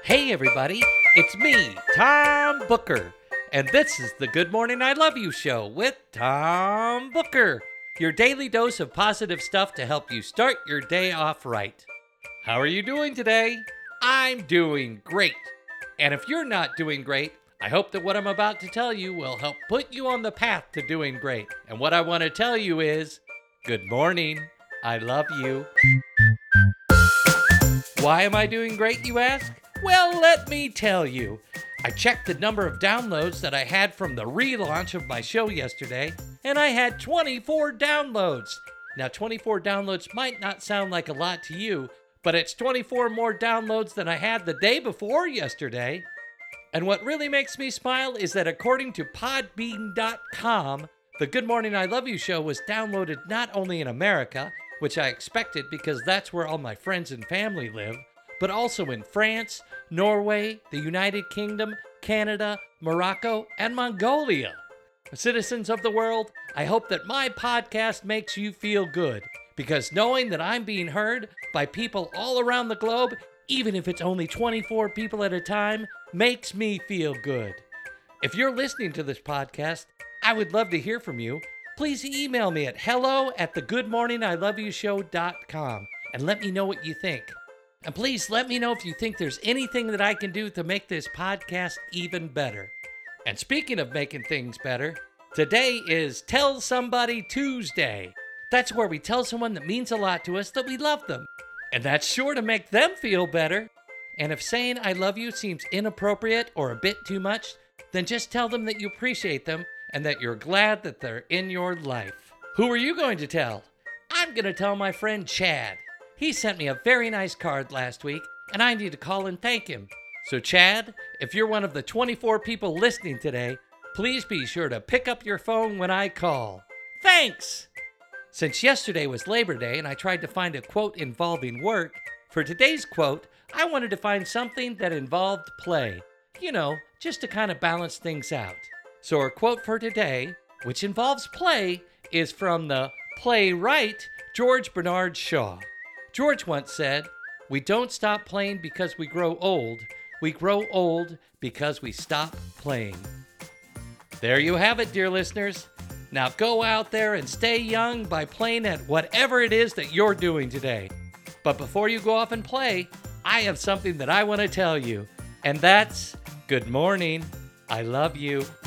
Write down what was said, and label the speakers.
Speaker 1: Hey everybody, it's me, Tom Booker, and this is the Good Morning I Love You show with Tom Booker, your daily dose of positive stuff to help you start your day off right. How are you doing today? I'm doing great. And if you're not doing great, I hope that what I'm about to tell you will help put you on the path to doing great. And what I want to tell you is, good morning, I love you. Why am I doing great, you ask? Well, let me tell you. I checked the number of downloads that I had from the relaunch of my show yesterday, and I had 24 downloads. Now, 24 downloads might not sound like a lot to you, but it's 24 more downloads than I had the day before yesterday. And what really makes me smile is that according to Podbean.com, the Good Morning I Love You show was downloaded not only in America, which I expected because that's where all my friends and family live, but also in France, Norway, the United Kingdom, Canada, Morocco, and Mongolia. Citizens of the world, I hope that my podcast makes you feel good, because knowing that I'm being heard by people all around the globe, even if it's only 24 people at a time, makes me feel good. If you're listening to this podcast, I would love to hear from you. Please email me at hello@thegoodmorningiloveyoushow.com and let me know what you think. And please let me know if you think there's anything that I can do to make this podcast even better. And speaking of making things better, today is Tell Somebody Tuesday. That's where we tell someone that means a lot to us that we love them. And that's sure to make them feel better. And if saying I love you seems inappropriate or a bit too much, then just tell them that you appreciate them and that you're glad that they're in your life. Who are you going to tell? I'm going to tell my friend Chad. He sent me a very nice card last week, and I need to call and thank him. So Chad, if you're one of the 24 people listening today, please be sure to pick up your phone when I call. Thanks! Since yesterday was Labor Day and I tried to find a quote involving work, for today's quote, I wanted to find something that involved play. You know, just to kind of balance things out. So our quote for today, which involves play, is from the playwright George Bernard Shaw. George once said, "We don't stop playing because we grow old. We grow old because we stop playing." There you have it, dear listeners. Now go out there and stay young by playing at whatever it is that you're doing today. But before you go off and play, I have something that I want to tell you. And that's, good morning, I love you.